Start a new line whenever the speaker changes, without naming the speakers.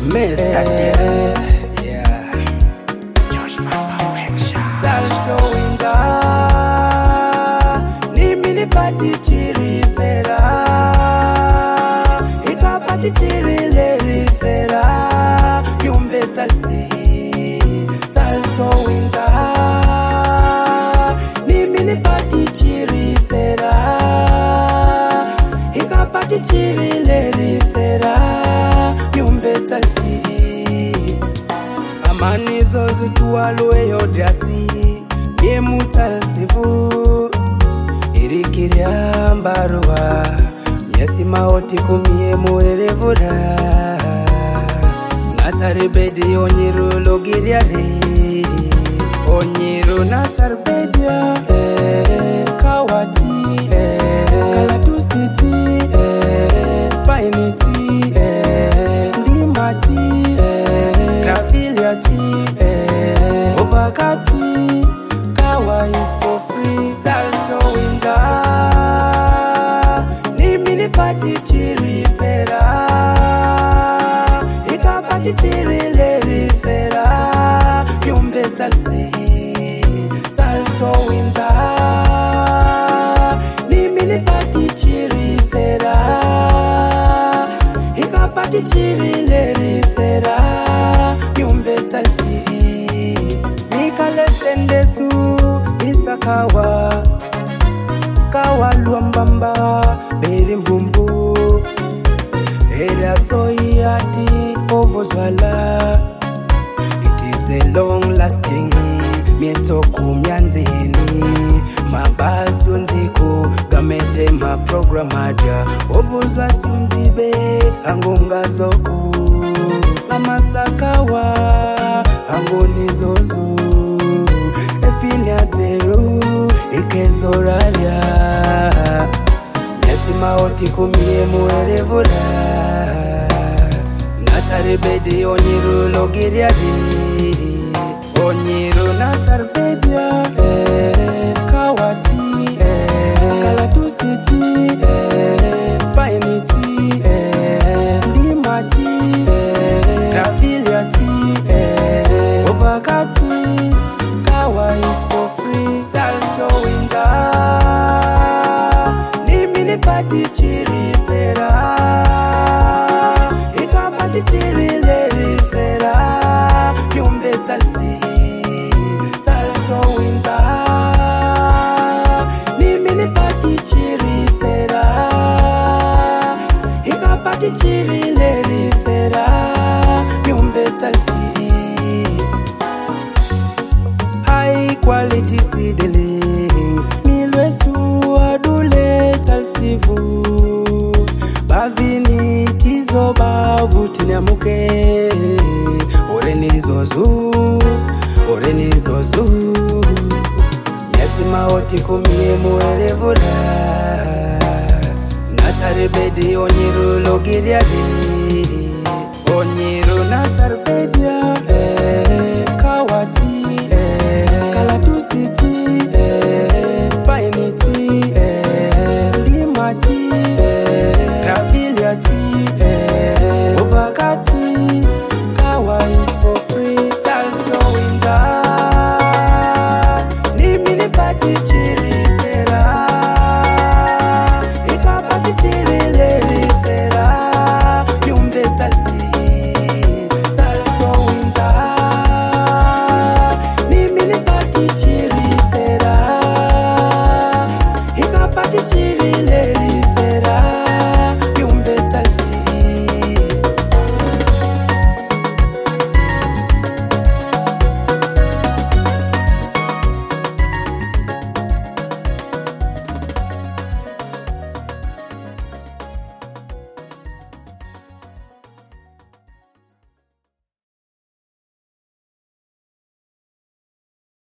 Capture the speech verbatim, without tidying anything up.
Mister Tips. Yeah. Josh Perfection. Talso winda. Nimi ni pati chiri fera. Ika pati chiri leri fera. Yumbe talsi. Talso winda. Nimi ni pati chiri fera. Ika pati chiri leri fera. Yumbe talsi. Amani zozu tuwalwe yodrasi. Yemu talsifu. Irikiria mbarua. Nyesi maoti kumie muerevura. Nasarbedi onyiru logiriare. Onyiru nasarbedia. Eh, Kawati. Eh, Kalatusiti. Eh, Painiti. Eh, Ndimati. Eh, Graviliati. Eh, Ovakati. Kawa is for free. Talso winda. Nimi ni pati chiri fera. Ika pati chiri leri fera. Yumbe talsi. Talso winda. Nimi ni pati chiri fera. Ika pati chiri leri fera. Yumbe talsi. Nikale sendesu. Isakawa Kawa luambamba Beri mvumbu Era soyati Ovozwala. It is a long lasting Mietoku myanzini Mabasu nziku Gamete ma programadya Ovozwa sunzibe Angonga zoku Amasakawa Angoni zozu Efiniateru Ikezoralia Nyesi maoti kumie muerevura. Nasarebedi onyiru logiriadi. Onyiru nasarbedia. Eh, Kawati. Eh, Kalatusiti. Eh, Painiti. Eh, Ndimati. Eh, Graviliati. Eh, Ovakati. Kawa is for free. Talso winda. Nimi ni pati chiri fera. Ika pati chiri leri fera. Yumbe talsi. Talso winda. Nimi ni pati chiri fera. Ika pati chiri leri fera. Yumbe talsi. High quality seedlings. Milwesu adule talsifu. Bavini tizo bavu tinyamuke. Oreni zozu. Oreni zozu. Nyesi maoti kumie muerevura. Nasarebedi onyiru logiriadi. Onyiru nasarbedia.